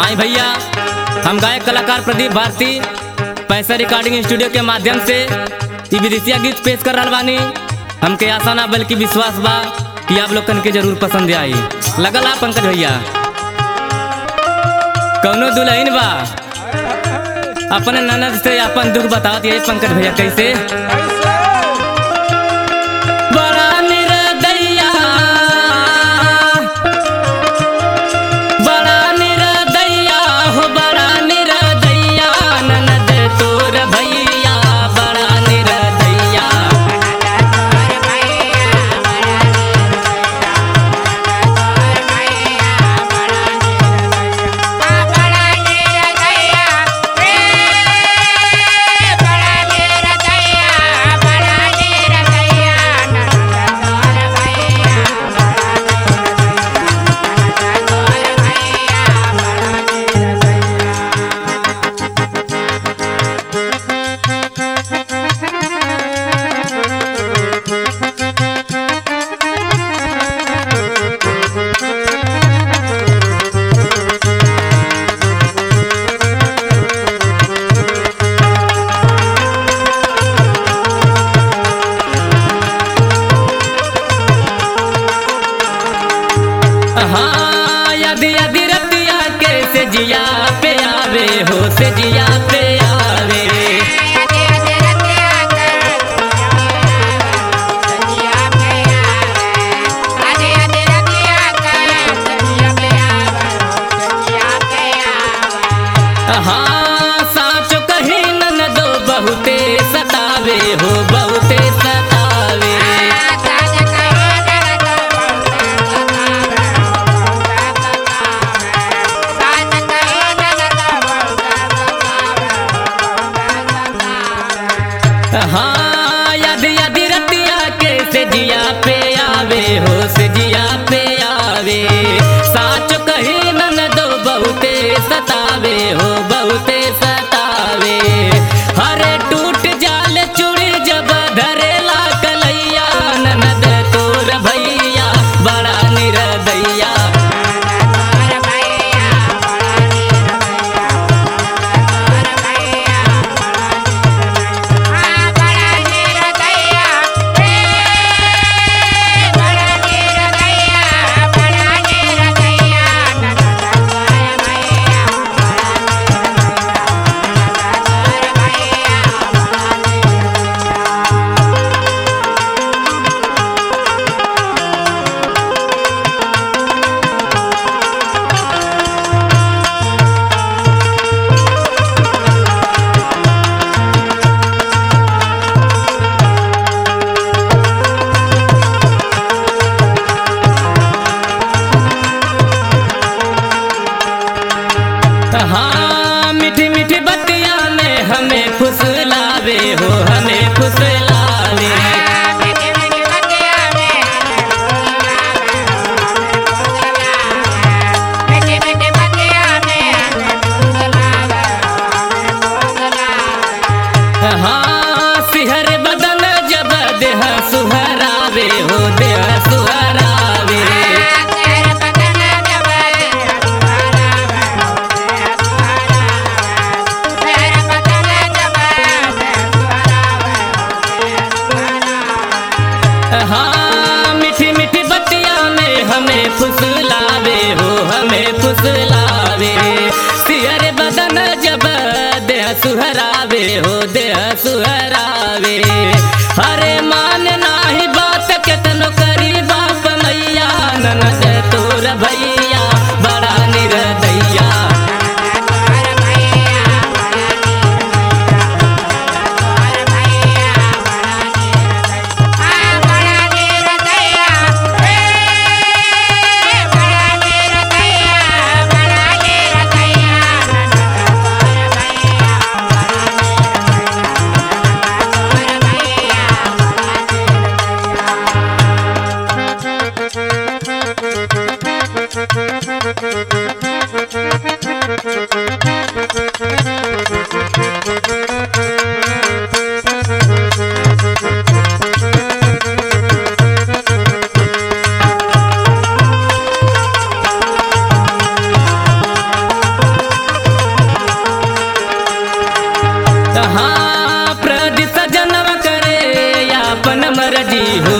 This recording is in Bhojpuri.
आई भैया, हम गायक कलाकार प्रदीप भारती पैसा रिकॉर्डिंग स्टूडियो के माध्यम से ये विदेशिया गीत पेश कर रहा बानी। हमके आशा ना बल्कि विश्वास बा कि आप लोगन के जरूर पसंद आई। लगल आप पंकज भैया कौनो दुल्हन बा अपने ननद से अपन दुख बतावत यही पंकज भैया कैसे। हाँ यदि यदि रतिया के से जिया पे आवे हो से जिया पे आवे। हाँ साँच कहीं न दो बहुते सतावे हो बहुते सतावे। हाँ यदि यदि रतिया के से जिया पे आवे हो से जिया पे आवे। साँच कहीं न दो बहुते सतावे हो बहुते सतावे। हरे टूट जाल चूड़ी जब धरेला कलैया ननद तोर भैया बड़ा निरदैया। हाँ मीठी मीठी बतिया में हमें फुसलावे हो हमें फुसलावे। हाँ सिहर बदन जब देह सुहरावे हो देह सुहरावे। हाँ मीठी मीठी बतिया में हमें फुसलावे हो हमें फुसलावे। सिहर बदन जब देह सुहरावे हो देह सुहरावे। हरे मान नाही बात केतनो करी बाप मैया ननद तोर भैया बड़ा निरदैया। अरजी हो